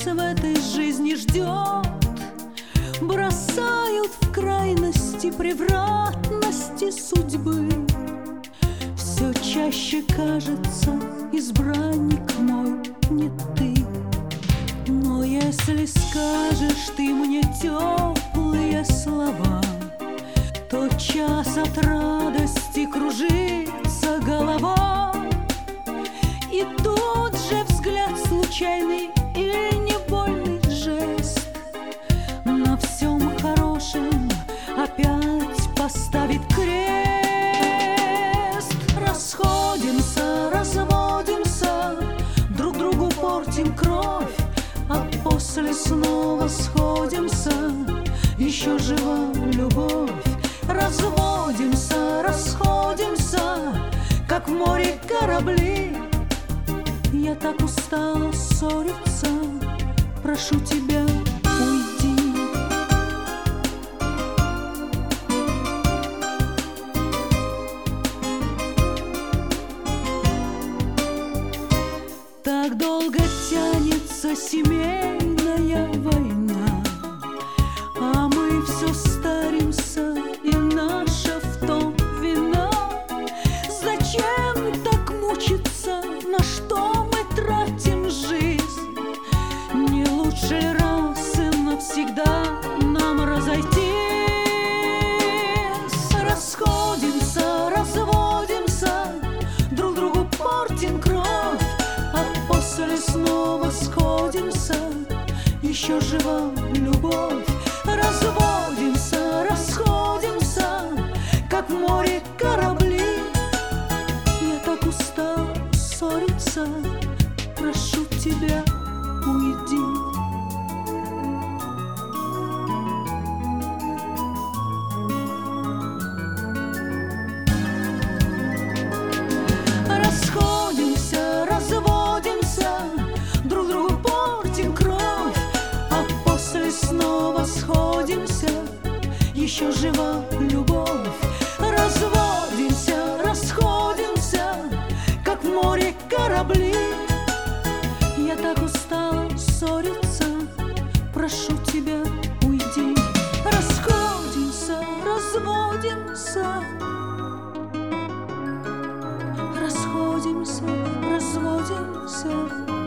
нас в этой жизни ждет, бросают в крайности превратности судьбы. Все чаще кажется, избранник мой не ты. Но если скажешь ты мне теплые слова, то час от радости кружится голова. И тут же взгляд случайный или невольный жест на всем хорошем опять поставит крест. Расходимся, разводимся, друг другу портим кровь, а после снова сходимся, еще жива любовь. Разводимся, расходимся, как в море корабли. Я так устала ссориться, прошу тебя, уйди. Так долго тянется семейная война, а мы все старимся, и наша в том вина. Зачем так мучиться, на что мы тратим жизнь? Не лучше ли раз и навсегда нам разойтись? Расходимся, разводимся, друг другу портим кровь, а после снова сходимся, еще жива любовь. Разводимся, расходимся, как в море корабли. Я так устала ссориться, прошу тебя, уйди. Расходимся, разводимся, друг другу портим кровь, а после снова сходимся, еще жива любовь. Разводимся, расходимся, как в море корабли. Я так устала ссориться, прошу тебя, уйди. Расходимся, разводимся, расходимся, разводимся.